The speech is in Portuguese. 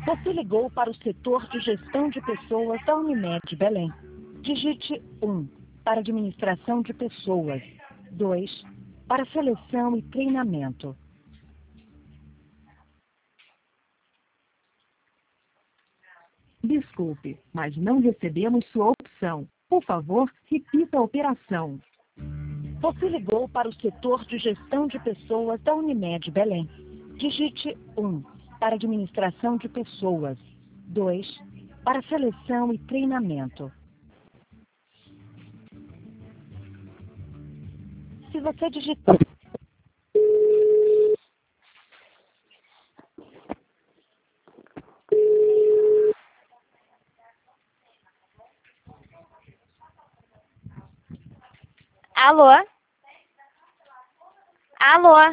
Você ligou para o setor de gestão de pessoas da Unimed Belém. Digite 1 para administração de pessoas, 2 para seleção e treinamento. Desculpe, mas não recebemos sua opção. Por favor, repita a operação. Você ligou para o setor de gestão de pessoas da Unimed Belém. Digite 1 para administração de pessoas, 2 para seleção e treinamento. Se você digitar... Alô? Alô?